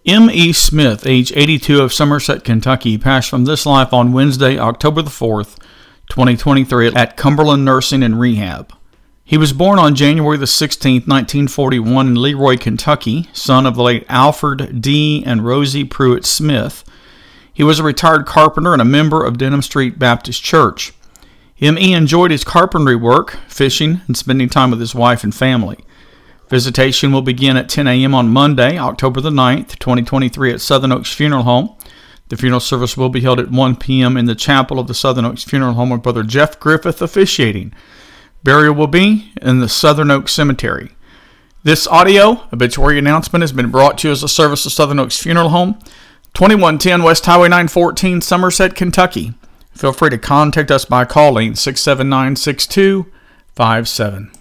M.E. Smith, age 82, of Somerset, Kentucky, passed from this life on Wednesday, October the 4th, 2023, at Cumberland Nursing and Rehab. He was born on January the 16th, 1941, in Leroy, Kentucky, son of the late Alfred D. and Rosie Pruitt Smith. He was a retired carpenter and a member of Denham Street Baptist Church. M.E. enjoyed his carpentry work, fishing, and spending time with his wife and family. Visitation will begin at 10 a.m. on Monday, October the 9th, 2023, at Southern Oaks Funeral Home. The funeral service will be held at 1 p.m. in the chapel of the Southern Oaks Funeral Home with Brother Jeff Griffith officiating. Burial will be in the Southern Oaks Cemetery. This audio obituary announcement has been brought to you as a service of Southern Oaks Funeral Home, 2110 West Highway 914, Somerset, Kentucky. Feel free to contact us by calling 679-6257.